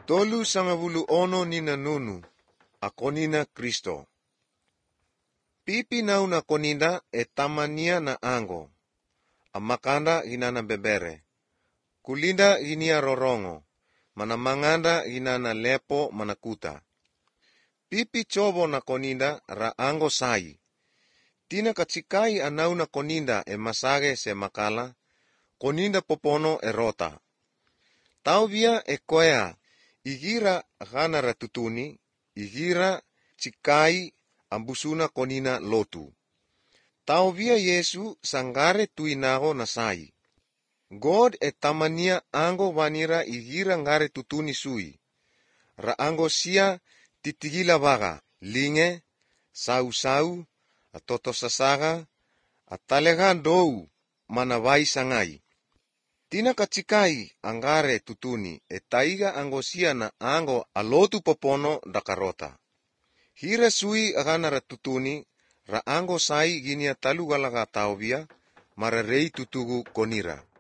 Tolu sangavulu ono nina nunu, akonina Kristo. Pipi nauna koninda etamania na ango, amakanda ginana bebere. Kulinda ginia rorongo, manamanganda ginana lepo manakuta. Pipi chobo na koninda ra ango sai. Tina kachikai anauna koninda masage se makala, koninda popono erota. Tauvia koea, igira gana ratutuni, igira chikai ambusuna konina lotu. Tauvia Yesu sangare tuinago nasai. God tamania ango vanira igira ngare tutuni sui. Ra ango sia titigila vaga, linge, sau, atotosasaga, atalegan dou, manavai sangai. Tina kachikai angare tutuni, taiga angosia na ango alotu popono dakarota. Hira sui aganara tutuni, ra ango sai ginia talugalaga tauvia, mararei tutugu konira.